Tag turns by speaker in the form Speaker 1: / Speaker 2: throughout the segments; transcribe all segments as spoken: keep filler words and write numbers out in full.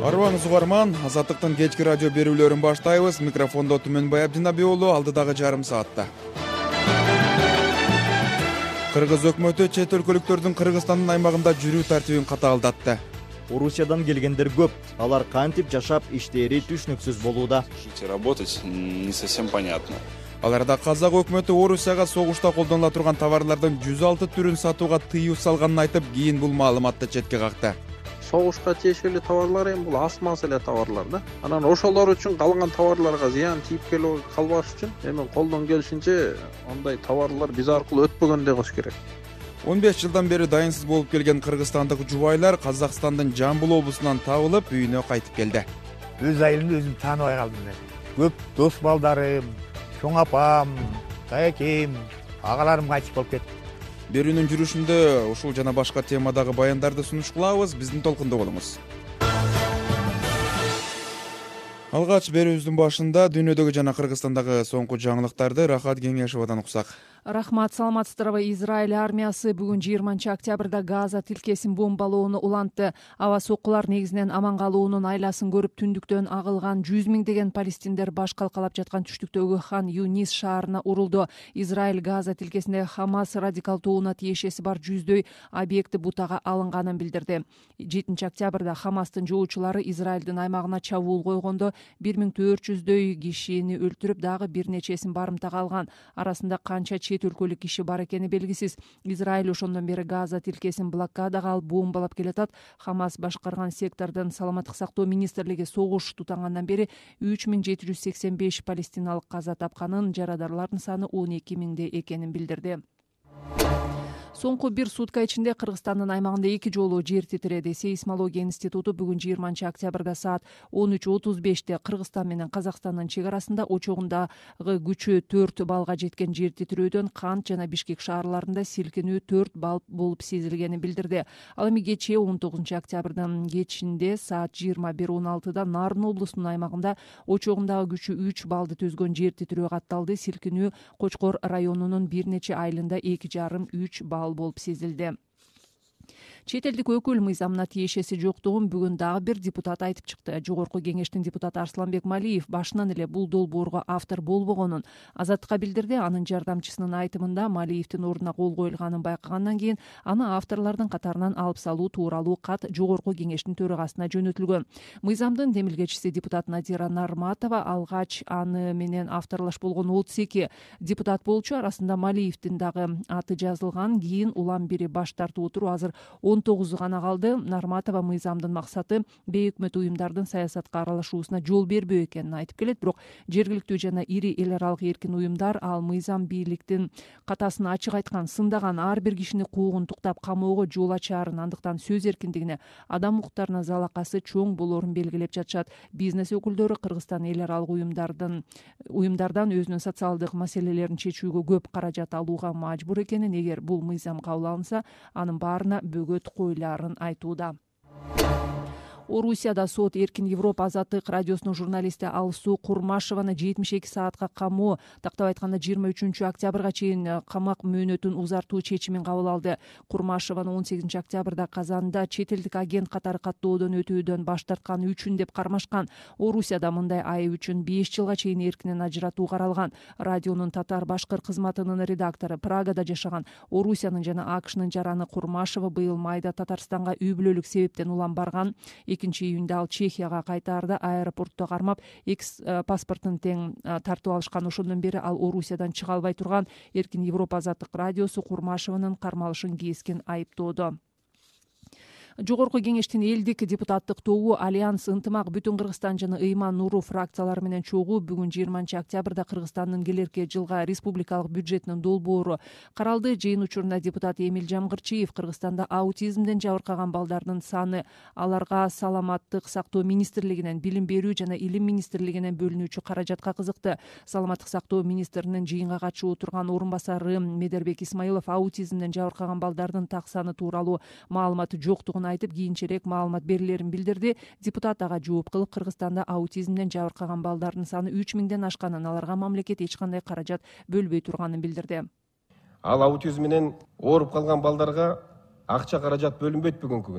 Speaker 1: Арбаңыз угарман, Азаттыктын кечки радио берүүлөрүн баштайбыз. Микрофондо Түмөнбай Абдинабий уулу, алдыдагы жарым саатта. Кыргыз өкмөтү чет өлкөлүктөрдүн Кыргызстандын аймагында жүрүү тартибин катаалдатты.
Speaker 2: Орусиядан келгендер көп. Алар кантип жашап, иштери түшүнүксүз болууда.
Speaker 3: Работать не совсем понятно.
Speaker 1: Аларда казак өкмөтү Орусияга согушта колдонула турган товарлардын жүз алты түрүн сатууга тыюу салганын айтып, кийин бул маалыматты четке какты.
Speaker 4: Согушка тиешелүү товарлар эми бул аз маселе товарлар да. Анан ошолор үчүн калган товарларга зыян тийип калбаш үчүн эми колдон келишинче андай товарлар биз аркылуу өтпөгөндөй кылыш керек.
Speaker 1: он беш жылдан бери дайынсыз болуп келген кыргызстандык жубайлар Казакстандын Жамбыл облусунан табылып, үйүнө кайтып келди.
Speaker 5: Өз айылымды өзүм тааныбай калдым. Көп дос балдарым, чоң апам, тайекем, агаларым кайтып болуп кетти.
Speaker 1: Берүүнүн жүрүшүндө ушул жана башка темадагы баяндарды сунуш кылабыз. Биздин толкундо болуңуз. Алгач берүүбүздүн башында дүйнөдөгү жана Кыргызстандагы соңку жаңылыктарды Рахат Кеңешовадан уксак.
Speaker 6: Рахмат, саламатсыздарбы. Израиль армиясы бүгүн жыйырманчы октябрда Газа тилкесин бомбалоону улантты. Аба соккулар негизинен аман калуунун айласын көрүп, түндүктөн агылган жүз миңдеген палестиндер баш калкалап жаткан түштүктөгү Хан Юнис шаарына урулду. Израиль Газа тилкесинде Хамас радикал тобуна тиешеси бар жүздөй объекти бутага алынганын билдирди. жетинчи октябрда Хамастын жоочулары Израилдин аймагына чабуул койгондо бир миң төрт жүздөй кишини өлтүрүп, дагы бир нечесин барымтага алган. Арасында канча чет өлкөлүк киши бар экени белгисиз. Израиль ошондон бери Газа тилкесин блокадага алып бомбалап келатат. Хамас башкарган сектордун саламаттык сактоо министрлиги согуш тутангандан бери үч миң жети жүз сексен беш палестиналык каза тапканын, жарадарлардын саны он эки миңде экенин билдирди. Соңку бир сутка ичинде Кыргызстандын аймагында эки жолу жер титиреди. Сейсмология институту бүгүн жыйырманчы октябрда саат он үч отуз беште Кыргызстан менен Казакстандын чек арасында очогундагы күчү төрт баллга жеткен жер титирөөдөн Кант жана Бишкек шаарларында силкинүү төрт балл болуп сезилгенин билдирди. Ал эми кечээ он тогузунчу октябрдын кечинде саат жыйырма бир он алтыда Нарын облусунун аймагында очогундагы күчү үч баллды түзгөн жер титирөө катталды. Силкинүү Кочкор районунун бир нече айылында эки жарым үч балл болуп сезилди. Чет элдик өкүл мыйзамына тиешеси жоктугун бүгүн дагы бир депутат айтып чыкты. Жогорку кеңештин депутаты Арсланбек Малиев башынан эле бул долбоорго автор болбогонун Азаттыкка билдирди. Анын жардамчысынын айтымында Малиевдин ордуна кол коюлганын байкагандан кийин аны авторлордун катарынан алып салуу тууралуу кат Жогорку кеңештин төрагасына жөнөтүлгөн. Мыйзамдын демилгечиси депутат Надира Нарматова алгач аны менен авторлаш болгон отуз эки депутат болчу. Арасында Малиевдин дагы аты жазылган. Кийин улам бири баш тартып отуруп, азыр он тогузу гана калды. Нарматова мыйзамдын максаты бейөкмөт уюмдардын саясатка аралашуусуна жол бербөө экенин айтып келет. Бирок жергиликтүү жана ири эл аралык эркин уюмдар ал мыйзам бийликтин катасын ачык айткан, сындаган, ар бир кишини куугунтуктап камоого жол ачаарын, андыктан сөз эркиндигине, адам укуктарына залакасы чоң болоорун белгилеп жатышат. Бизнес өкүлдөрү Кыргызстан эл аралык уюмдардын уюмдардан өзүнүн социалдык маселелерин чечүүгө көп каражат алууга мажбур экенин, эгер бул мыйзам кабыл алынса, анын баарына бөгөт коюларын айтууда. Орусияда сот Эркин Европа Азаттык радиосунун журналисти Алсуу Курмашеваны жетимиш эки саатка камоо, тактап айтканда жыйырма үчүнчү октябрга чейин камак мөөнөтүн узартуу чечимин кабыл алды. Курмашеваны он сегизинчи октябрда Казанда чет элдик агент катары каттоодон өтүүдөн баш тартканы үчүн деп кармашкан. Орусияда мындай айып үчүн беш жылга чейин эркинен ажыратуу каралган. Радионун татар-башкыр кызматынын редактору, Прагада жашаган Орусиянын жана АКШнын жараны Курмашева быйыл майда Татарстанга үй бүлөлүк себептен улам барган. экинчи июнда ал Чехияга кайтаарда аэропортто кармап, экс паспортун тең тартып алышкан. Ошондон бери ал Орусиядан чыга албай турган. Эркин Европа Азаттык радиосу Курмашеванын кармалышын кескен айыптоодо. Жогорку кеңештин элдик депутаттык тобу Альянс ынтымак бүтүн Кыргызстан жана Ыйман Нуру фракциялары менен чогуу бүгүн жыйырманчы октябрда Кыргызстандын келерки жылга республикалык бюджетинин долбоору каралды. Жыйын учурунда депутат Эмил Жамгырчиев Кыргызстанда аутизмден жабыркаган балдардын саны, аларга саламаттык сактоо министрлигинен, билим берүү жана илим министрлигинен бөлүнүүчү каражатка кызыкты. Саламаттык сактоо министринин жыйынга катышып отурган орун басары Медербек Исмаилов аутизмден жабыркаган балдардын так саны тууралуу маалыматы жоктугун айтып, кийинчерээк маалымат берилерин билдирди. Депутат ага жооп кылып, Кыргызстанда аутизмден жабыркаган балдардын саны үч миңден ашканын, аларга мамлекет эч кандай каражат бөлбөй турганын билдирди.
Speaker 7: Ал аутизм менен ооруп калган балдарга акча каражат бөлүнбөйт бүгүнкү күнү.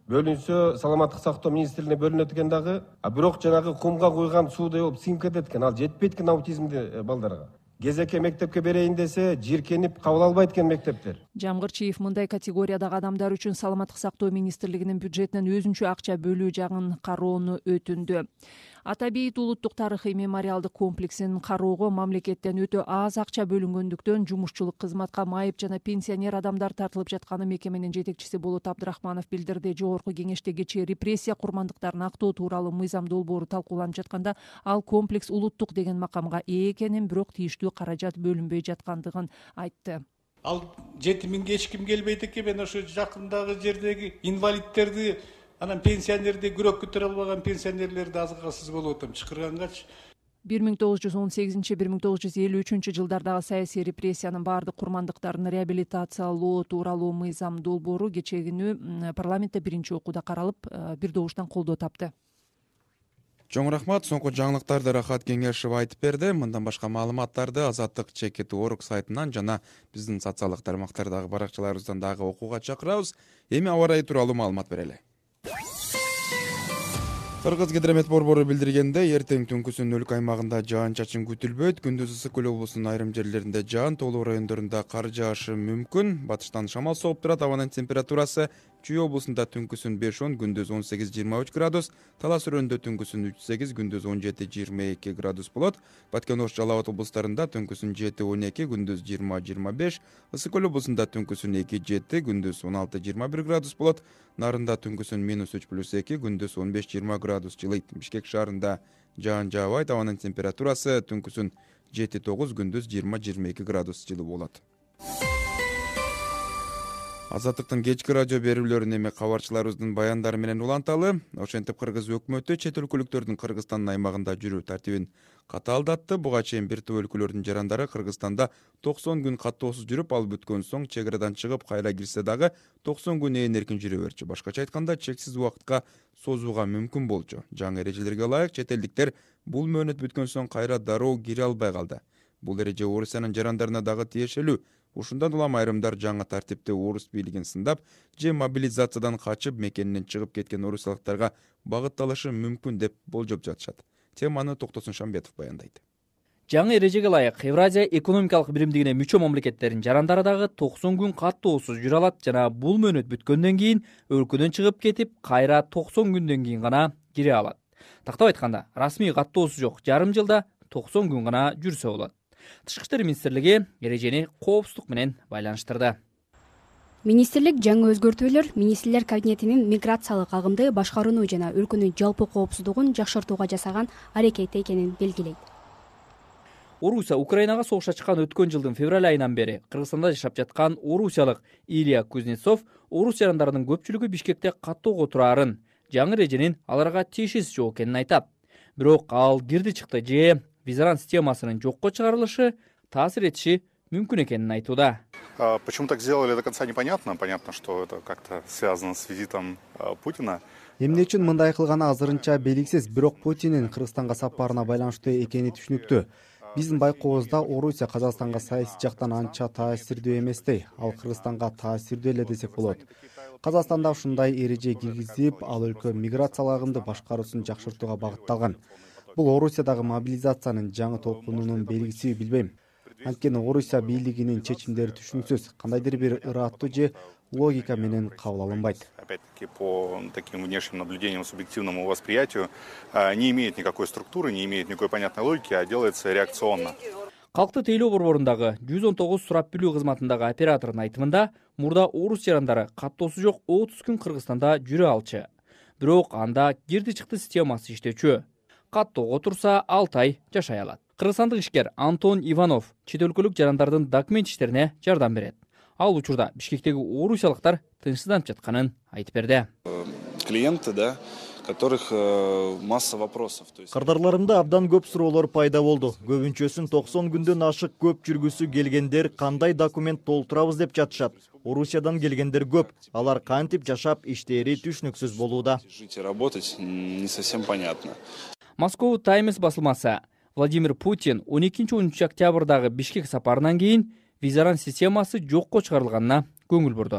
Speaker 7: бөлүнсө саламаттык сактоо министрлигине бөлүнөт экен дагы, а бирок жанагы кумга куйган суудай болуп сиңип кетет экен. Ал жетпейт экен аутизмди балдарга. Кезекке мектепке берейин десе, жиркенип кабыл албайт экен мектептер.
Speaker 6: Жамгырчиев мындай категориядагы адамдар үчүн саламаттык сактоо министрлигинин бюджетинен өзүнчө акча бөлүү жагын кароону өтүндү. Ата Бейит улуттук тарыхый мемориалдык комплексин кароого мамлекеттен өтө аз акча бөлүнгөндүктөн жумушчулук кызматка майып жана пенсионер адамдар тартылып жатканы мекеменин жетекчиси Болот Абдрахманов билдирди. Жогорку кеңештегичи репрессия курмандыктарын актоо тууралуу мыйзам долбоору талкууланып жатканда ал комплекс улуттук деген макамга ээ экенин, бирок тийиштүү каражат бөлүнбөй жаткандыгын айтты.
Speaker 8: Ал жетиминге эч ким келбейт экен, мен ошо жакындагы жердеги инвалидтерди, анан пенсионерди, күрөк көтөрө албаган пенсионерлерди азгыргасыз болуп атам чакыргангачы.
Speaker 6: бир миң тогуз жүз он сегизинчи — бир миң тогуз жүз элүү үчүнчү жылдардагы саясий репрессиянын баардык курмандыктарын реабилитациялоо тууралуу мыйзам долбоору кечээ күнү парламентте биринчи окууда каралып, бир добуштан колдоо тапты.
Speaker 1: Чоң рахмат. Соңку жаңылыктарды Рахат Кеңешев айтып берди. Мындан башка маалыматтарды Азаттык чекит орг сайтынан жана биздин социалдык тармактардагы баракчаларыбыздан дагы окууга чакырабыз. Эми аба ырайы тууралуу маалымат берели. Кыргыз гидромет борбору билдиргендей, эртең түнкүсүн өлкө аймагында жаан-чачын күтүлбөйт. Күндүз ысык көл облусунун айрым жерлеринде жаан, тоолуу райондорунда кар жаашы мүмкүн. Батыштан шамал соғуп турат. Абанын температурасы Чүй облусунда түнкүсүн беш он, күндүз он сегиз — жыйырма үч градус, Талас өрөндө түнкүсүн үч — сегиз, күндүз он жети — жыйырма эки градус болот. Баткен Ош Жалал Абад облустарында түнкүсүн жети — он эки, күндүз жыйырма — жыйырма беш, Ысык көл облусунда түнкүсүн эки — жети, күндүз он алты — жыйырма бир градус болот. Нарында түнкүсүн минус үч плюс эки, күндүз он беш — жыйырма градус жылыйт. Бишкек шаарында жаан жаабайт. Абанын температурасы түнкүсүн жети — тогуз, күндүз жыйырма — жыйырма эки градус жылы болот. Азаттыктын кечки радио берүүлөрүн эми кабарчыларыбыздын баяндары менен уланталы. Ошентип Кыргыз өкмөтү чет өлкөлүктөрдүн Кыргызстандын аймагында жүрүү тартибин катаалдатты. Буга чейин бир топ өлкөлөрдүн жарандары Кыргызстанда токсон күн каттоосуз жүрүп, ал бүткөн соң чек арадан чыгып кайра кирсе дагы токсон күн ээн эркин жүрө берчү. Башкача айтканда, чексиз убакытка созууга мүмкүн болчу. Жаңы эрежелерге ылайык чет элдиктер бул мөөнөт бүткөн соң кайра дароо кире албай калды. Бул эреже Орусиянын жарандарына дагы тиешелүү. Ушундан улам айрымдар жаңы тартипте орус бийлигин сындап, же мобилизациядан качып мекенинен чыгып кеткен орусиялыктарга багытталышы мүмкүн деп болжоп жатышат. Теманы Токтосун Шамбетов баяндайт.
Speaker 9: Жаңы эрежеге ылайык Евразия экономикалык биримдигине мүчө мамлекеттердин жарандары дагы токсон күн каттоосуз жүрө алат жана бул мөөнөт бүткөндөн кийин өлкөдөн чыгып кетип, кайра токсон күндөн кийин гана кире алат. Тактап айтканда, расмий каттоосу жок жарым жылда токсон күн гана жүрсө болот. Тышкы иштер министрлиги эрежени коопсуздук менен байланыштырды.
Speaker 10: Министрлик жаңы өзгөртүүлөр министрлер кабинетинин миграциялык агымды башкарууну жана өлкөнүн жалпы коопсуздугун жакшыртууга жасаган аракети экенин белгилейт.
Speaker 9: Орусия Украинага согушка чыккан өткөн жылдын февраль айынан бери Кыргызстанда жашап жаткан орусиялык Илья Кузнецов орус жарандарынын көпчүлүгү Бишкекте каттоого турарын, жаңы эреженин аларга тиешеси жок экенин айтат. Бирок ал кирди чыкты же визаран системасынын жокко чыгарылышы таасир этиши мүмкүн экенин айтууда.
Speaker 11: Почему так сделали, до конца непонятно. Понятно, что это как-то связано с визитом Путина.
Speaker 12: Эмне үчүн мындай кылганы азырынча белгисиз, бирок Путиндин Кыргызстанга сапарына байланыштуу экени түшүнүктүү. Биздин байкообузда Орусия Казакстанга саясий жактан анча таасирдүү эместей, ал Кыргызстанга таасирдүү эле десек болот. Казакстанда ушундай эреже киргизип, ал өлкө миграциялык агымды башкаруусун жакшыртууга багытталган. Бул Орусиядагы мобилизациянын жаңы толкунунун белгиси билбейм. Анткени Орусия бийлигинин чечимдери түшүнүксүз, кандайдыр бир ыраттуу же логика менен кабыл алынбайт.
Speaker 11: Опять-таки по таким внешним наблюдениям, субъективному восприятию, не имеет никакой структуры, не имеет никакой понятной логики, а делается реакционно.
Speaker 9: Калкты тейлөө борборундагы жүз он тогуз сурап билүү кызматындагы оператордун айтымында, мурда орус жарандары каттоосу жок отуз күн Кыргызстанда жүрө алчу. Бирок анда кирди чыкты системасы иштечү. Каттоого турса алты ай жашай алат. Кыргызстандык ишкер Антон Иванов чет өлкөлүк жарандардын документ иштерине жардам берет. Ал учурда Бишкектеги орусиялыктар тынчсызданып жатканын айтып берди.
Speaker 3: Клиенты, да, которых масса вопросов.
Speaker 2: Кардарларымда абдан көп суроолор пайда болду. Көбүнчөсүн токсон күндөн ашык көп жүргүсү келгендер кандай документ толтурабыз деп жатышат. Орусиядан келгендер көп. Алар кантип жашап иштери түшүнүксүз болууда.
Speaker 3: Жить и работать не совсем понятно.
Speaker 9: Moscow Times басылмасы Владимир Путин он экинчи он үчүнчү октябрдагы Бишкек сапарынан кийин визаран системасы жокко чыгарылганына көңүл бурду.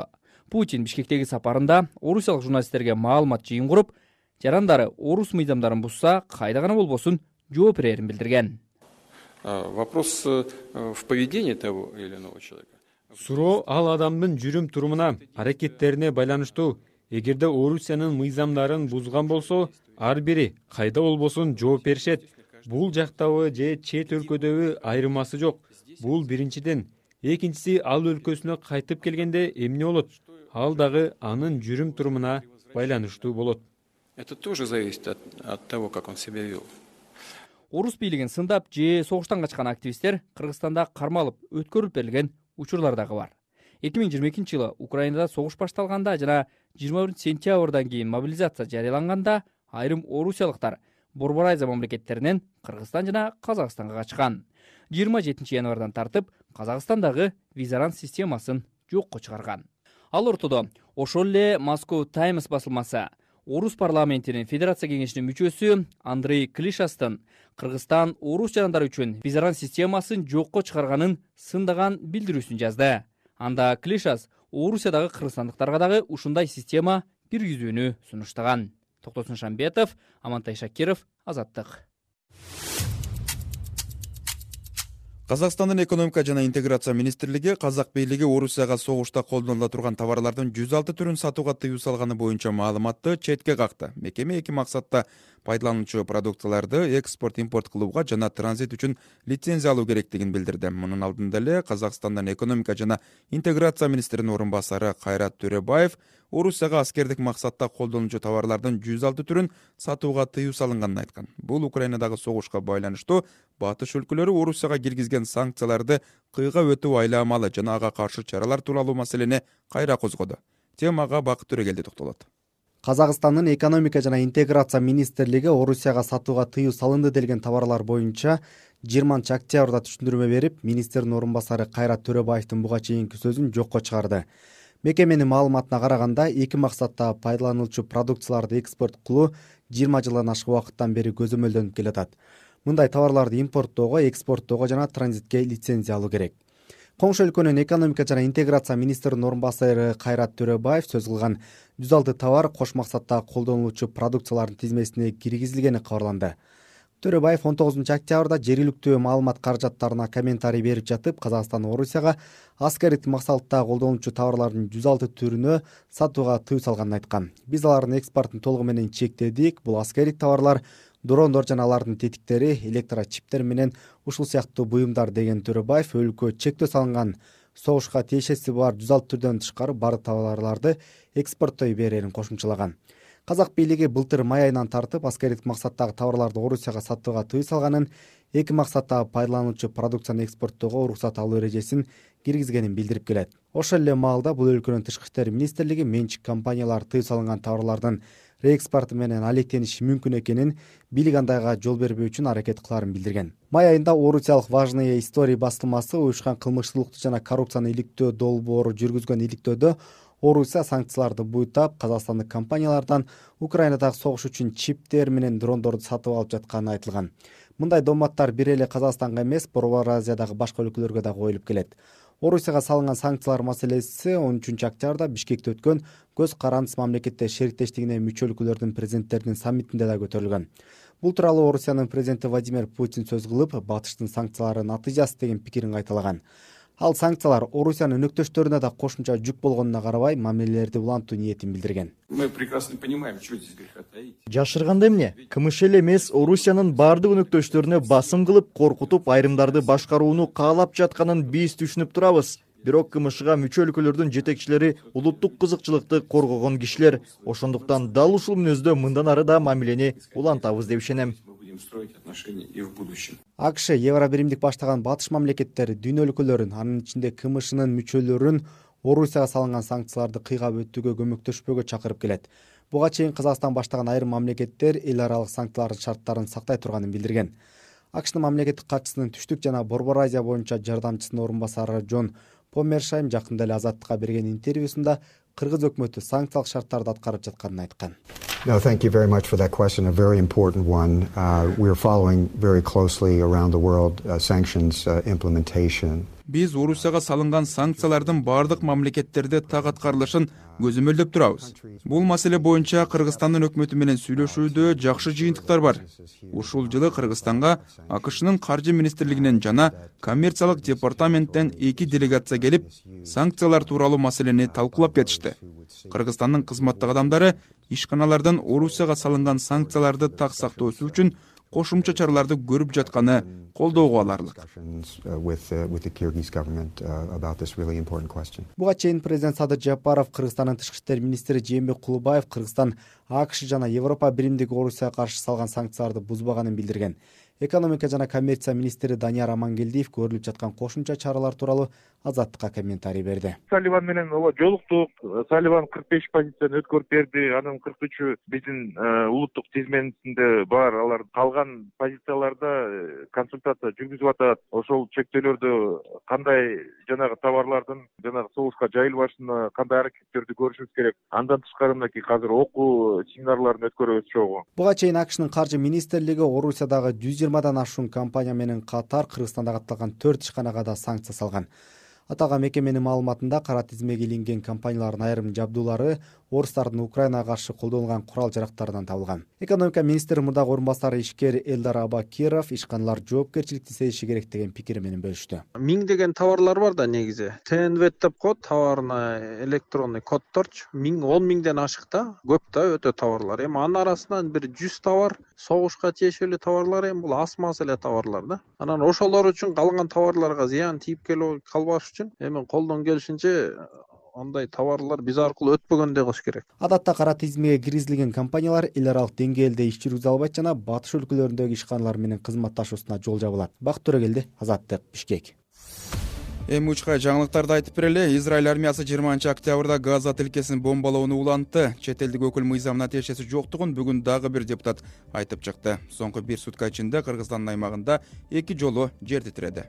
Speaker 9: Путин Бишкектеги сапарында орусиялык журналисттерге маалымат жыйын куруп, жарандары орус мыйзамдарын бузса, кайда гана болбосун жооп берерин билдирген.
Speaker 13: Вопрос в поведении того или иного человека.
Speaker 14: Суроо ал адамдын жүрүм турумуна, аракеттерине байланыштуу. Эгерде Орусиянын мыйзамдарын бузган болсо, ар бири кайда болбосун жооп беришет. Бул жактабы же чет өлкөдөбү айырмасы жок. Бул биринчиден. Экинчиси, ал өлкөсүнө кайтып келгенде эмне болот? Ал дагы анын жүрүм турумуна байланыштуу болот.
Speaker 13: Это тоже зависит от, от того, как он себя вел.
Speaker 9: Орус бийлигин сындап же согуштан качкан активисттер Кыргызстанда кармалып, өткөрүлүп берилген учурлар дагы бар. эки миң жыйырма экинчи жылы Украинада согуш башталганда жана жыйырма биринчи сентябрдан кийин мобилизация жарыяланганда айрым орусиялыктар Борбор Азия мамлекеттеринен Кыргызстан жана Казакстанга качкан. жыйырма жетинчи январдан тартып Казакстандагы визаранс системасын жокко чыгарган. Ал ортодо ошол эле Moscow Times басылмасы Орус парламентинин Федерация кеңешинин мүчөсү Андрей Клишастын Кыргызстан орус жарандары үчүн визаранс системасын жокко чыгарганын сындаган билдирүүсүн жазды. Анда Клишас Орусиядагы кыргызстандыктарга дагы ушундай система киргизүүнү сунуштаган. Токтосун Шамбетов, Амантай Шакиров, Азаттык.
Speaker 1: Казакстандын экономика жана интеграция министрлиги казак бийлиги Орусияга согушта колдонула турган товарлардын жүз алты түрүн сатууга тыюу салганы боюнча маалыматты четке какты. Мекеме эки максатта пайдалануучу продукцияларды экспорт импорт кылууга жана транзит үчүн лицензия алуу керектигин билдирди. Мунун алдында эле Казакстандын экономика жана интеграция министринин орун басары Кайрат Төрөбаев Орусияга аскердик максатта колдонулучу товарлардын жүз алты түрүн сатууга тыюу салынганын айткан. Бул Украинадагы согушка байланыштуу батыш өлкөлөрү Орусияга киргизген санкцияларды кыйга өтүү айламалы жана ага каршы чаралар тууралуу маселени кайра козгоду. Темага Бакыт Төрөгелди токтолот.
Speaker 12: Казакстандын экономика жана интеграция министрлиги Орусияга сатууга тыюу салынды делген товарлар боюнча жыйырманчы октябрда түшүндүрмө берип, министрдин орун басары Кайрат Төрөбаевдин буга чейинки сөзүн жокко чыгарды. Мекеменин маалыматына караганда, эки максатта пайдаланылчу продукцияларды экспорт кылуу жыйырма жылдан ашык убакыттан бери көзөмөлдөнүп келатат. Мындай товарларды импорттоого, экспорттоого жана транзитке лицензия алуу керек. Коңшу өлкөнүн экономика жана интеграция министринин орун басары Кайрат Төрөбаев сөз кылган жүз алты товар кош максатта колдонулуучу продукциялардын тизмесине киргизилгени кабарланды. Төрөбаев он тогузунчу октябрда жергиликтүү маалымат каражаттарына комментарий берип жатып, Казакстан Орусияга аскердик максатта колдонулуучу товарлардын жүз алты түрүнө сатууга тыюу салганын айткан. Биз алардын экспортун толугу менен чектедик. Бул аскердик товарлар дрондор жана алардын тетиктери, электрочиптер менен ушул сыяктуу буюмдар деген Төрөбаев өлкө чектөө салынган согушка тиешеси бар жүз алты түрдөн тышкары бардык товарларды экспорттой берерин кошумчалаган. Казак бийлиги былтыр май айынан тартып аскердик максаттагы товарларды Орусияга сатууга тыюу салганын, эки максатта пайдалануучу продукцияны экспорттоого уруксат алуу эрежесин киргизгенин билдирип келет. Ошол эле маалда бул өлкөнүн тышкы иштер министрлиги менчик компаниялар тыюу салынган товарлардын реэкспорту менен алектениши мүмкүн экенин, бийлик андайга жол бербөө үчүн аракет кыларын билдирген. Май айында орусиялык Важные истории басылмасы уюшкан кылмыштуулукту жана коррупцияны иликтөө долбоору жүргүзгөн иликтөөдө Орусия санкцияларды буйтап, казакстандык компаниялардан Украинадагы согуш үчүн чиптер менен дрондорду сатып алып жатканы айтылган. Мындай доматтар бир эле Казакстанга эмес, Борбор Азиядагы башка өлкөлөргө да коюлуп келет. Орусияга салынган санкциялар маселеси он үчүнчү октябрда Бишкекте өткөн көз карандыс мамлекеттер шериктештигине мүчө өлкөлөрдүн президенттеринин саммитинде да көтөрүлгөн. Бул тууралуу Орусиянын президенти Владимир Путин сөз кылып, батыштын санкциялары натыйжасы деген пикирин кайталаган. Ал санкциялар Орусиянын өнөктөштөрүнө да кошумча жүк болгонуна карабай, мамилелерди улантуу ниетин билдирген.
Speaker 13: Мы прекрасно понимаем, что здесь греха таить.
Speaker 2: Жашырганда эмне? КМШ эле эмес, Орусиянын бардык өнөктөштөрүнө басым кылып, коркутуп, айрымдарды башкарууну каалап жатканын биз түшүнүп турабыз. Бирок КМШга мүчө өлкөлөрдүн жетекчилери улуттук кызыкчылыкты коргогон кишилер. Ошондуктан дал ушул мүнөздө мындан ары да мамилени улантабыз деп ишенем.
Speaker 13: Строить отношения и в будущем.
Speaker 12: АКШ Евробиримдик баштаган батыш мамлекеттери дүйнө өлкөлөрүн, анын ичинде КМШнын мүчөлөрүн Орусияга салынган санкцияларды кыйгап өтүүгө көмөктөшпөгө чакырып келет. Буга чейин Казакстан баштаган айрым мамлекеттер эл аралык санкциялардын шарттарын сактай турганын билдирген. АКШнын мамлекеттик катчысынын түштүк жана Борбор Азия боюнча жардамчысынын орун басары Джон Помершайм жакында эле Азаттыкка берген интервьюсунда Кыргыз өкмөтү санкциялык шарттарды аткарып жатканын айткан.
Speaker 15: No, thank you very much for that question, a very important one. Uh, we're following very closely around the world uh, sanctions uh, implementation.
Speaker 1: Биз Орусияга салынган санкциялардын бардык мамлекеттерде так аткарылышын көзөмөлдөп турабыз. Бул маселе боюнча Кыргызстандын өкмөтү менен сүйлөшүүдө жакшы жыйынтыктар бар. Ушул жылы Кыргызстанга АКШнын каржы министрлигинен жана коммерциялык департаменттен эки делегация келип, санкциялар тууралуу маселени талкуулап кетишти. Кыргызстандын кызматтык адамдары ишканалардан Орусияга салынган санкцияларды так сактоосу үчүн кошумча чараларды көрүп жатканы колдоого аларлык.
Speaker 12: Буга чейин президент Садыр Жапаров, Кыргызстандын тышкы иштер министри Жээнбек Кулубаев Кыргызстан АКШ жана Европа биримдиги Орусияга каршы салган санкцияларды бузбаганын билдирген. Экономика жана коммерция министри Данияр Амангелдиев көрүлүп жаткан кошумча чаралар тууралуу Азаттыкка комментарий берди.
Speaker 16: Салливан менен ооба жолуктук. Салливан кырк беш позицияны өткөрүп берди. Анын кырк үчү биздин улуттук тизменисинде бар. Алар калган позицияларда консультация жүргүзүп атат. Ошол чектөөлөрдө кандай жанагы товарлардын жанагы согушка жайылбашына кандай аракеттерди көрүшүбүз керек. Андан тышкары мынакей азыр окуу семинарларын өткөрөбүз чогуу.
Speaker 12: Буга чейин АКШнын каржы министрлиги Орусиядагы жүз жыйырмадан ашуун компания менен катар Кыргызстанда катталган төрт ишканага да санкция салган. Аталган мекеменин маалыматында кара тизмеге илинген компаниялардын айрым жабдуулары орустардын Украинага каршы колдонулган курал жарактарынан табылган. Экономика министри мурдагы орун басары ишкер Элдар Абакиров ишканалар жоопкерчиликти сезиши керек деген пикири менен бөлүштү.
Speaker 4: Миңдеген товарлар бар да негизи. ТНВ деп коет, товарный электронный кодторчу. Миң, он миңден ашык да, көп да өтө товарлар. Эми анын арасынан бир жүз товар, согушка тиешелүү товарлар, эми бул аз маз эле товарлар да. Анан ошолор үчүн калган товарларга зыян тийип калбаш үчүн эми колдон келишинче андай товарлар биз аркылуу өтпөгөндөй кылыш керек.
Speaker 12: Адатта кара тизмеге киргизилген компаниялар эл аралык деңгээлде иш жүргүзө албайт жана батыш өлкөлөрүндөгү ишканалар менен кызматташуусуна жол жабылат. Бакыт Төрөгелди, Азаттык, Бишкек.
Speaker 1: Эми учка жаңылыктарды айтып берели. Израиль армиясы жыйырманчы октябрда Газа тилкесин бомбалоону улантты. Чет элдик өкүл мыйзамына тиешеси жоктугун бүгүн дагы бир депутат айтып чыкты. Соңку бир сутка ичинде Кыргызстандын аймагында эки жолу жер титиреди.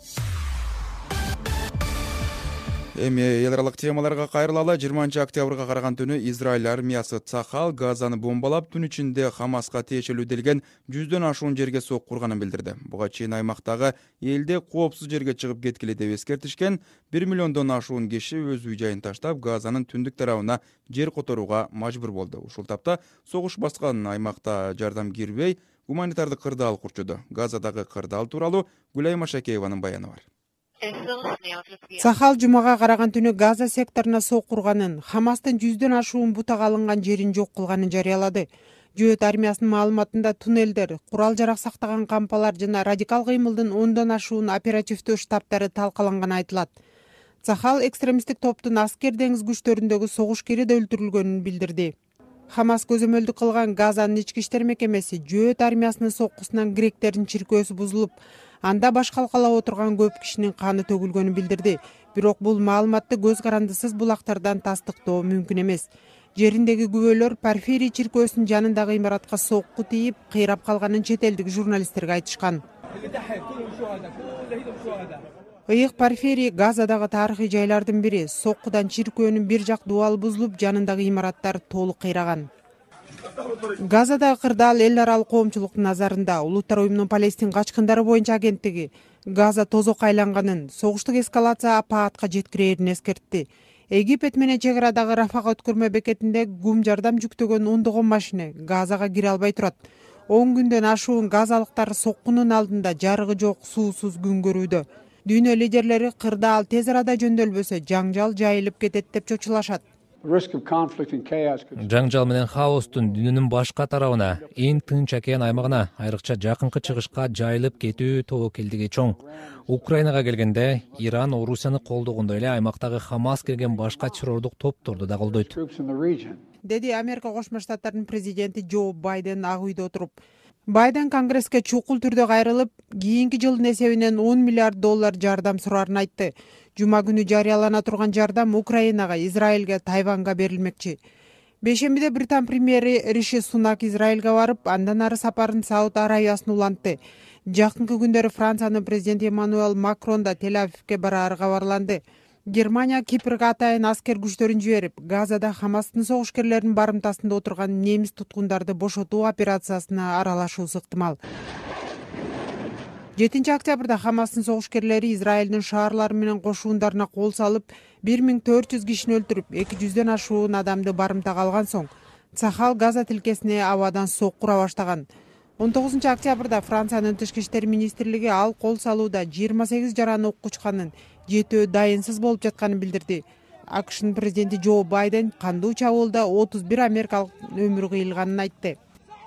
Speaker 1: Эми эл аралык темаларга кайрылалы. жыйырманчы октябрга караган түнү Израиль армиясы Цахал Газаны бомбалап, түн ичинде Хамаска тиешелүү делген жүздөн ашуун жерге сок курганын билдирди. Буга чейин аймактагы элде коопсуз жерге чыгып кеткиле деп эскертишкен. бир миллиондон ашуун киши өз үй жайын таштап, Газанын түндүк тарабына жер которууга мажбур болду. Ушул тапта согуш баскан аймакта жардам кирбей, гуманитардык кырдаал курчуду. Газадагы кырдаал тууралуу Гүлай Машакееванын баяны бар.
Speaker 17: Цахал жумага караган түнү Газа секторуна сок курганын, Хамастын жүздөн ашуун бутак алынган жерин жок кылганын жарыялады. Жөөт армиясынын маалыматында туннелдер, курал жарак сактаган кампалар жана радикал кыймылдын ондон ашуун оперативдүү штабтары талкаланганы айтылат. Цахал экстремисттик топтун аскер деңиз күчтөрүндөгү согушкери да өлтүрүлгөнүн билдирди. Хамас көзөмөлдүк кылган Газанын ички иштер мекемеси жөөт армиясынын соккусунан гректердин чиркөөсү бузулуп, анда баш калкалап отурган көп кишинин каны төгүлгөнүн билдирди. Бирок бул маалыматты көз карандысыз булактардан тастыктоо мүмкүн эмес. Жериндеги күбөлөр Порфирий чиркөөсүнүн жанындагы имаратка сокку тийип, кыйрап калганын чет элдик журналисттерге айтышкан. Ыйык Порфирий Газадагы тарыхый жайлардын бири. Соккудан чиркөөнүн бир жак дубалы бузулуп, жанындагы имараттар толук кыйраган. Газадагы кырдаал эл аралык коомчулуктун назарында. Улуттар уюмунун Палестин качкындары боюнча агенттиги Газа тозок айланганын, согуштук эскалация апаатка жеткирээрин эскертти. Египет менен чек арадагы Рафага өткөрмө бекетинде гум жардам жүктөгөн ондогон машина Газага кире албай турат. он күндөн ашуун газалыктар соккунун алдында жарыгы жок, суусуз күн көрүүдө. Дүйнө лидерлери кырдаал тез арада жөндөлбөсө жаңжал жайылып кетет деп чочулашат.
Speaker 18: Жаңжал менен хаостун дүйнөнүн башка тарабына, эң тынч океан аймагына, айрыкча жакынкы чыгышка жайылып кетүү тобокелдиги чоң. Украинага келгенде, Иран Орусияны колдогондой эле аймактагы Хамас келген башка террордук топторду да колдойт.
Speaker 17: Деди Америка Кошмо Штаттарынын президенти Джо Байден ак үйдө отуруп. Байден Конгресске чукул түрдө кайрылып, кийинки жылдын эсебинен он миллиард доллар жардам сурарын айтты. Жума күнү жарыялана турган жардам Украинага, Израилге, Тайванга берилмекчи. Бейшембиде Британ премьери Риши Сунак Израилге барып, андан ары сапарын Сауд Аравиясына улантты. Жакынкы күндөрү Франциянын президенти Эммануэл Макрон да Тель-Авивге бараары кабарланды. Германия Кипрге атайын аскер күчтөрүн жиберип, Газада Хамастын согушкерлеринин барымтасында отурган немис туткундарды бошотуу операциясына аралашуусу ыктымал. жетинчи октябрда Хамастын согушкерлери Израилдин шаарлары менен кошуундарына кол салып, бир миң төрт жүз кишини өлтүрүп, эки жүздөн ашуун адамды барымтага алган соң, Цахал Газа тилкесине абадан соккура баштаган. он тогузунчу октябрда Франциянын тышкы иштер министрлиги ал кол салууда жыйырма сегиз жараны окко учканын, жетөө дайынсыз болуп жатканын билдирди. АКШнын президенти Джо Байден кандуу чабуулда отуз бир америкалык өмүрү кыйылганын айтты.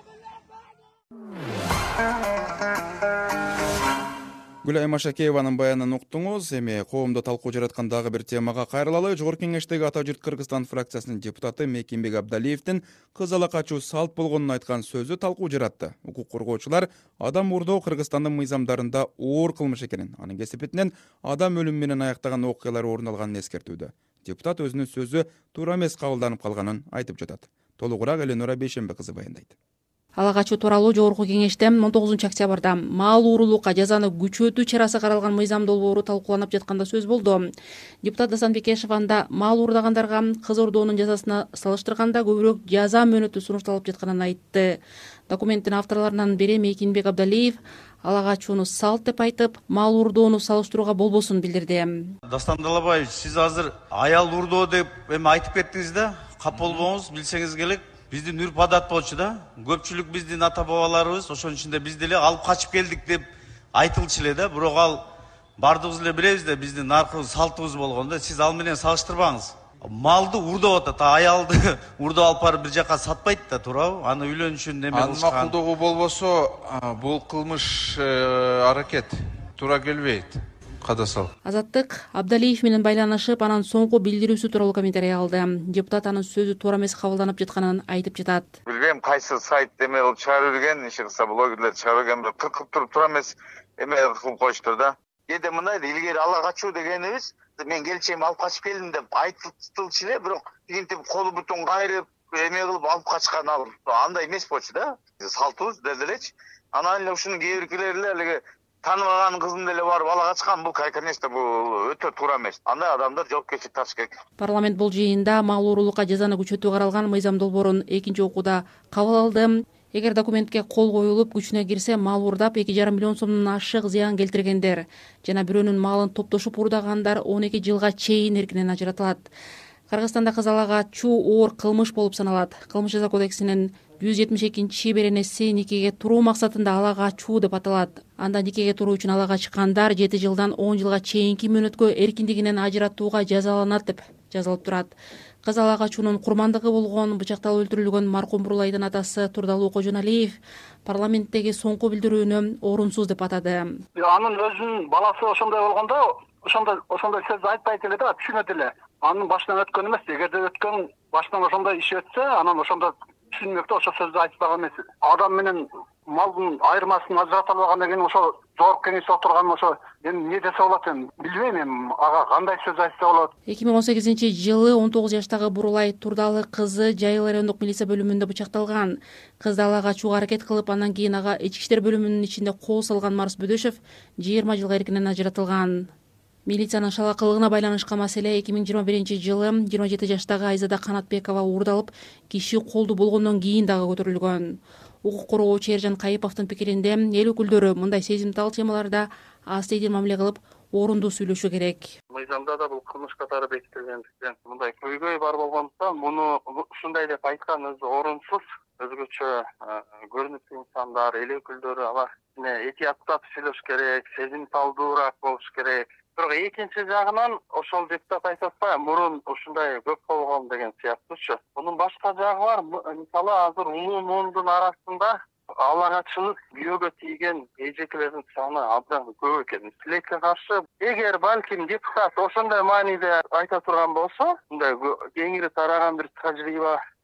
Speaker 1: Гүлай Машакееванын баянын уктуңуз. Эми коомдо талкуу жараткан дагы бир темага кайрылалы. Жогорку кеңештеги Ата журт Кыргызстан фракциясынын депутаты Мекимбек Абдалиевдин кыз ала качуу салт болгонун айткан сөзү талкуу жаратты. Укук коргоочулар адам урдоо Кыргызстандын мыйзамдарында оор кылмыш экенин, анын кесипетинен адам өлүмү менен аяктаган окуялар орун алганын эскертүүдө. Депутат өзүнүн сөзү туура эмес кабылданып калганын айтып жатат. Толугураак Эленора Бейшембе кызы баяндайт.
Speaker 19: Ала качуу тууралуу жогорку кеңеште он тогузунчу октябрда мал уурулукка жазаны күчөтүү чарасы каралган мыйзам долбоору талкууланып жатканда сөз болду. Депутат Дасан Бекешев анда мал уурдагандарга кыз ордоонун жазасына салыштырганда көбүрөөк жаза мөөнөтү сунушталып жатканын айтты. Документтин авторлорунан бири Мекимбек Абдалиев ала качууну салт деп айтып, мал уурдоону салыштырууга болбосун билдирди.
Speaker 20: Дастан Далабаев, сиз азыр аял уурдоо деп эми айтып кеттиңиз да, кап болбоңуз, билсеңиз керек. Биздин үрп адат болчу да. Көпчүлүк биздин ата бабаларыбыз ошонун ичинде биз деле алып качып келдик деп айтылчу эле да. Бирок ал бардыгыбыз эле билебиз да, биздин наркыбыз, салтыбыз болгон да. Сиз ал менен салыштырбаңыз. Малды уурдоп атат, аялды уурдоп алып барып бир жака сатпайт да, туурабы? Аны үйлөнүшүн неме кылышкан.
Speaker 21: Аны макулдоого болбосо, бул кылмыш аракет туура келбейт. Кадасал.
Speaker 19: Азаттык Абдалиев менен байланышып, анан соңку билдирүүсү тууралуу комментарий алды. Депутат анын сөзү туура эмес кабылданып жатканын айтып жатат.
Speaker 22: Билбейм кайсы сайт эме кылып чыгарып жүргөн, иши кылса блогерлер чыгарып жүргөн, тыркып туруп туура эмес эме кылып коюштур да. Кээде мындай илгери ала качуу дегенибиз, мен келчейм алып качып келдим деп айтылчу эле, бирок тигинтип колу бутун кайрып, эме кылып алып качкан ал андай эмес болчу да. Салтыбыз делечи. Анан эле ушунун кээ биркилери эле эле танымаган кызын деле барып ала качкан, бул конечно бул өтө туура эмес. Андай адамдар жоопкерчилик тартыш керек.
Speaker 19: Парламент бул жыйында мал уурулукка жазаны күчөтүү каралган мыйзам долбоорун экинчи окууда кабыл алды. Эгер документке кол коюлуп күчүнө кирсе, мал уурдап эки жарым миллион сомдон ашык зыян келтиргендер жана бирөөнүн малын топтошуп уурдагандар он эки жылга чейин эркинен ажыратылат. Кыргызстанда кыз ала качуу оор кылмыш болуп саналат. Кылмыш жаза кодексинин жүз жетимиш экинчи беренеси никеге туруу максатында ала качуу деп аталат. Анда никеге туруу үчүн ала качкандар жети жылдан он жылга чейинки мөөнөткө эркиндигинен ажыратууга жазаланат деп жазылып турат. Кыз ала качуунун курмандыгы болгон бычакталып өлтүрүлгөн маркум Бурулайдын атасы Турдалуу Кожоналиев парламенттеги соңку билдирүүнү орунсуз деп атады.
Speaker 23: Анын өзүнүн баласы ошондой болгондо, ошондой ошондой сөз айтпайт эле да, түшүнөт эле. Анын башынан өткөн эмес, эгерде өткөн башынан ошондой иш өтсө, анан ошондо түшүнмөктө ошо сөздү айтпаган эмес. Адам менен малдын айырмасын ажырата албаган деген ошо жогорку кеңеште отурган ошо эми эмне десе болот, эми билбейм эми ага кандай сөз айтса болот.
Speaker 19: эки миң он сегизинчи жылы он тогуз жаштагы Бурулай Турдалы кызы Жайыл райондук милиция бөлүмүндө бычакталган. Кызды ала качууга аракет кылып, андан кийин ага ички иштер бөлүмүнүн ичинде кол салган Марс Бөдөшев жыйырма жылга эркинен ажыратылган. Милициянын шалакылыгына байланышкан маселе эки миң жыйырма биринчи жылы жыйырма жети жаштагы Айзада Канатбекова уурдалып, киши колду болгондон кийин дагы көтөрүлгөн. Укук коргоочу Эржан Кайыповдун пикиринде, эл өкүлдөрү мындай сезимтал темаларда астейдин мамиле кылып, орунду сүйлөшү керек.
Speaker 23: Мыйзамда да бул кылмыш катары бекитилгендиктен мындай көйгөй бар болгондуктан муну ушундай деп айткан өзү орунсуз. Өзгөчө көрүнүктүү инсандар, эл өкүлдөрү алар этияттап сүйлөш керек, сезимталдуураак болуш керек. Бирок экинчи жагынан ошол депутат айтып атпайбы, мурун ушундай көп болгон деген сыяктуучу. Мунун башка жагы бар. Мисалы азыр улуу муундун арасында ала качылып күйөөгө тийген эжекелердин саны абдан көп экен. Тилекке каршы, эгер балким депутат ошондой мааниде айта турган болсо, мындай кеңири тараган бир тажрыйба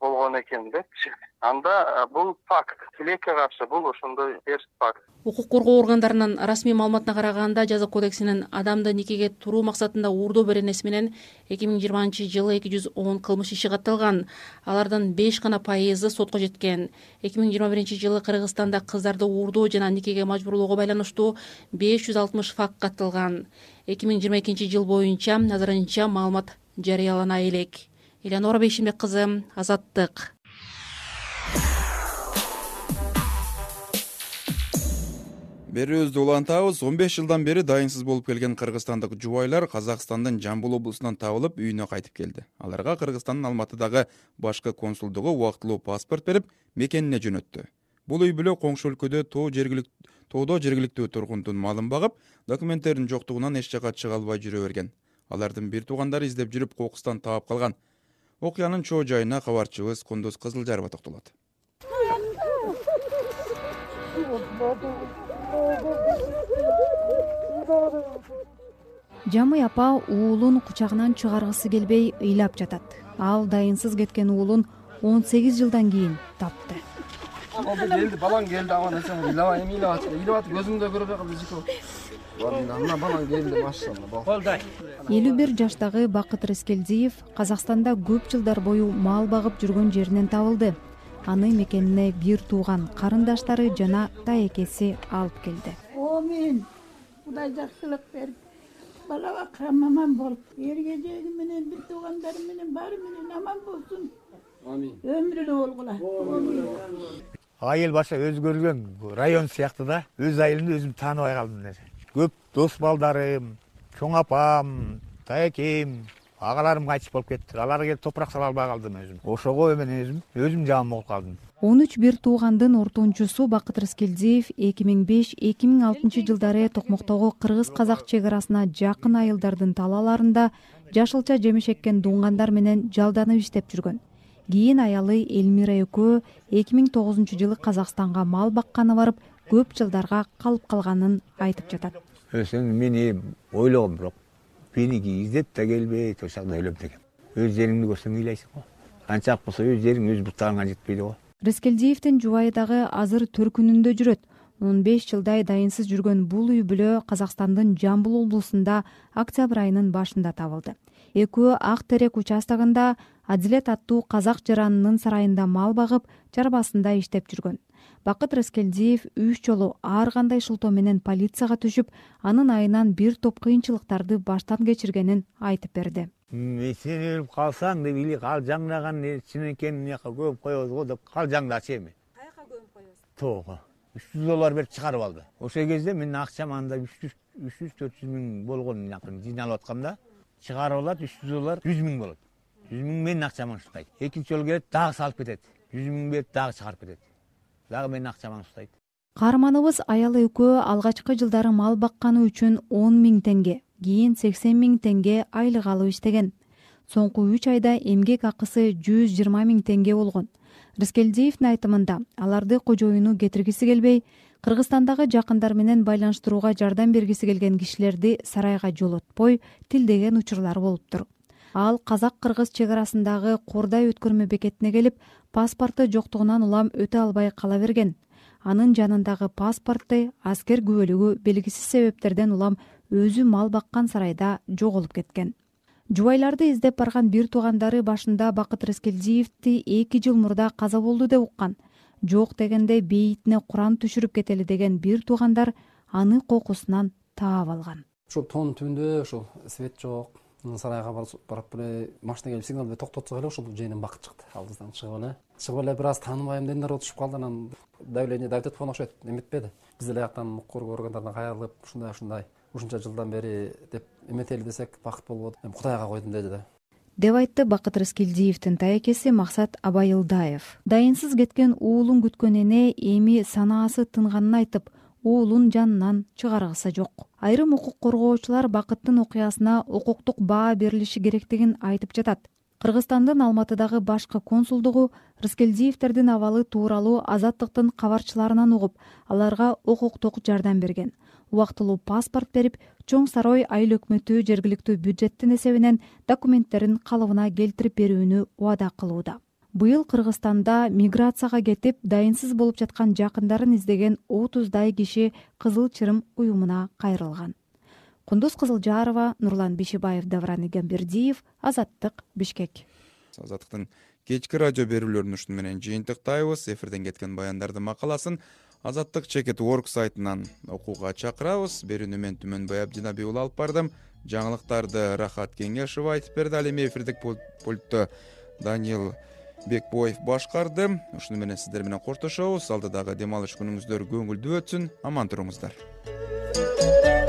Speaker 23: болгон экен депчи. Анда бул факт. Тилекке каршы бул ошондой терс факт.
Speaker 19: Укук коргоо органдарынын расмий маалыматына караганда, жаза кодексинин адамды никеге туруу максатында уурдоо беренеси менен эки миң жыйырманчы жылы эки жүз он кылмыш иши катталган. Алардын беш гана пайызы сотко жеткен. эки миң жыйырма биринчи жылы Кыргызстанда кыздарды уурдоо жана никеге мажбурлоого байланыштуу беш жүз алтымыш факт катталган. эки миң жыйырма экинчи жыл боюнча азырынча маалымат жарыялана элек. Элеонора Бейшимбек кызы, Азаттык.
Speaker 1: Берүүбүздү улантабыз. он беш жылдан бери дайынсыз болуп келген кыргызстандык жубайлар Казакстандын Жамбыл облусунан табылып үйүнө кайтып келди. Аларга Кыргызстандын Алматыдагы башкы консулдугу убактылуу паспорт берип, мекенине жөнөттү. Бул үй бүлө коңшу өлкөдө тоо жергиликтүү тоодо жергиликтүү тургундун малын багып, документтердин жоктугунан эч жака чыга албай жүрө берген. Алардын бир туугандары издеп жүрүп кокустан таап калган. Окуянын чоо жайына кабарчыбыз Кундуз Кызылжарова токтолот.
Speaker 6: Жамый апа уулун кучагынан чыгаргысы келбей ыйлап жатат. Ал дайынсыз кеткен уулун он сегиз жылдан кийин тапты.
Speaker 5: Oldu geldi, balan geldi ama ne sen ilava emin ilava çıktı. İlava gözümde görüp kaldı ziko. Vallahi balan geldi maşallah. Oldu.
Speaker 6: элүү бир жаштагы Бакыт Рыскелдиев Казакстанда көп жылдар бою мал багып жүргөн жеринен табылды. Аны мекенине бир тууган карындаштары жана таекеси алып келди.
Speaker 7: Амин. Кудай жакшылык берип, балага камаман болуп, эргежеги менен бир туугандары менен баары менен аман болсун. Амин. Өмүрүнө болгула.
Speaker 8: Айыл баша өзгөргөн район сыяктуу да, өз айылымды өзүм тааныбай калдым. Көп дос балдарым, чоң апам, таекем, агаларым кайтып болуп кетти. Аларга келип топурак сала албай калдым өзүм. Ошого мен өзүм, өзүм жаман болуп калдым.
Speaker 6: он үч бир туугандын ортончусу Бакыт Рыскелдиев эки миң беш — эки миң алтынчы жылдары Токмоктогу кыргыз-казак чек арасына жакын айылдардын талааларында жашылча жемиш эккен дуңгандар менен жалданып иштеп жүргөн. Кийин аялы Элмира экөө эки миң тогузунчу жылы Казакстанга мал бакканы барып, көп жылдарга калып калганын айтып жатат.
Speaker 8: Өзүм мени ойлогом, бирок мени издеп да келбейт, ошондо ойлоп дегем. Өз жериңди көрсөң ыйлайсың го. Канчак болсо өз жериң өз бутагыңа жетпейди го.
Speaker 6: Рыскелдиевдин жубайы дагы азыр төркүнүндө жүрөт. он беш жылдай дайынсыз жүргөн бул үй бүлө Казакстандын Жамбыл облусунда октябрь айынын башында табылды. Экөө Ак Терек участогунда Адилет аттуу казак жаранынын сарайында мал багып, чарбасында иштеп жүргөн. Бакыт Рыскелдиев үч жолу ар кандай шылтоо менен полицияга түшүп, анын айынан бир топ кыйынчылыктарды баштан кечиргенин айтып берди.
Speaker 8: Сен өлүп калсаң деп или кал жаңдаган чынекенин мияка көмүп коебуз го деп кал жаңдачы эми. Каяка көмүп коебуз? Тоого. үч жүз доллар берип чыгарып алды. Ошол кезде менин акчам анда үч жүз төрт жүз миң болгон жакын жыйналып атканда чыгарып алат үч жүз доллар жүз миң болот. жүз миң менин акчаман уштайт. Экинчи жолу келет дагы салып кетет. жүз миң берип дагы чыгарып кетет. Дагы менин акчаман уштайт.
Speaker 6: Каарманыбыз аялы экөө алгачкы жылдары мал бакканы үчүн он миң теңге, кийин сексен миң теңге айлык алып иштеген. Соңку үч айда эмгек акысы жүз жыйырма миң теңге болгон. Рыскелдиевдин айтымында аларды кожоюну кетиргиси келбей, Кыргызстандагы жакындар менен байланыштырууга жардам бергиси келген кишилерди сарайга жолотпой тилдеген учурлар болуптур. Ал казак-кыргыз чек арасындагы Кордай өткөрмө бекетине келип, паспорту жоктугунан улам өтө албай кала берген. Анын жанындагы паспорту аскер күбөлүгү белгисиз себептерден улам өзү мал баккан сарайда жоголуп кеткен. Жубайларды издеп барган бир туугандары башында Бакыт Рыскелдиевди эки жыл мурда каза болду деп уккан. Жок дегенде бейитине Куран түшүрүп кетели деген бир туугандар аны кокусунан таап алган.
Speaker 5: Ошол тоонун түбүндө ошол свет жок. Сарайга барып эле машина келип сигнал берип токтотсок эле ошол жыйынын Бакыт чыкты. Алдыбыздан чыгып эле. Чыгып эле бир аз тааныбайм дегендер отушуп калды. Анан давление давить эткөн окшойт. Эметпеди. Биз эле жактан укук органдардан кайрылып, ушундай ушундай ушунча жылдан бери деп эметели десек бакыт болбоду. Эми Кудайга койдум деди да.
Speaker 6: Деп айтты Бакыт Рыскелдиевдин таекеси Максат Абайылдаев. Дайынсыз кеткен уулун күткөн эне эми санаасы тынганын айтып, уулун жанынан чыгаргысы жок. Айрым укук коргоочулар Бакыттын окуясына укуктук баа берилиши керектигин айтып жатат. Кыргызстандын Алматыдагы башкы консулдугу Рыскелдиевдердин абалы тууралуу Азаттыктын кабарчыларынан угуп, аларга укуктук жардам берген. Убактылуу паспорт берип, Чоң Сарой айыл өкмөтү жергиликтүү бюджеттин эсебинен документтерин калыбына келтирип берүүнү убада кылууда.
Speaker 3: быйыл Кыргызстанда миграцияга кетип дайынсыз болуп жаткан жакындарын издеген отуздай киши Кызыл Чырым уюмуна кайрылган. Кундуз Кызылжарова, Нурлан Бишибаев, Давран Игембердиев, Азаттык, Бишкек.
Speaker 1: Азаттыктын кечки радио берүүлөрүн ушуну менен жыйынтыктайбыз. Эфирден кеткен баяндардын макаласын Азаттык чекит орг сайтынан окууга чакырабыз. Берүүнү мен Түмөнбай Абдинабий уулу алып бардым. Жаңылыктарды Рахат Кеңешов айтып берди. Ал эми эфирдик пультту Даниил Бекбоев башкарды. Ушуну менен сиздер менен коштошобуз. Алдыдагы дем алыш күнүңүздөр көңүлдүү өтсүн. Аман туруңуздар.